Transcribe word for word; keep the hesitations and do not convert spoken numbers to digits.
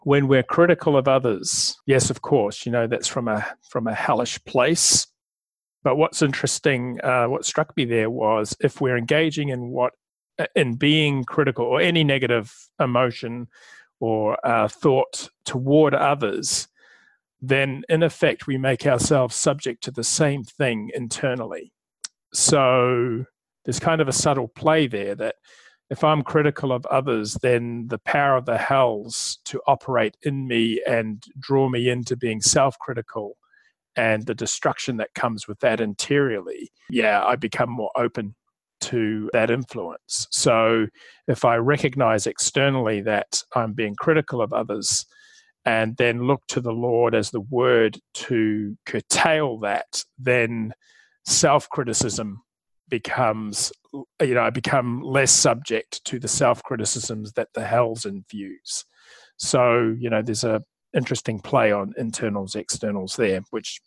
when we're critical of others, yes, of course, you know, that's from a from a hellish place. But what's interesting, uh, what struck me there was if we're engaging in what in being critical or any negative emotion or uh, thought toward others, then in effect we make ourselves subject to the same thing internally. So there's kind of a subtle play there that if I'm critical of others, then the power of the hells to operate in me and draw me into being self-critical and the destruction that comes with that interiorly, yeah, I become more open to that influence. So if I recognize externally that I'm being critical of others and then look to the Lord as the word to curtail that, then self-criticism becomes, you know, I become less subject to the self-criticisms that the hells infuse. So, you know, there's a interesting play on internals, externals there, which